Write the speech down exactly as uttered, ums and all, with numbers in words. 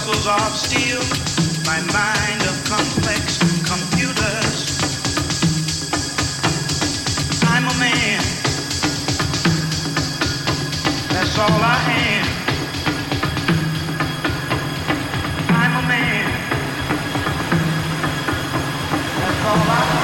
muscles of steel, my mind of complex computers. I'm a man, that's all I am. I'm a man, that's all I am.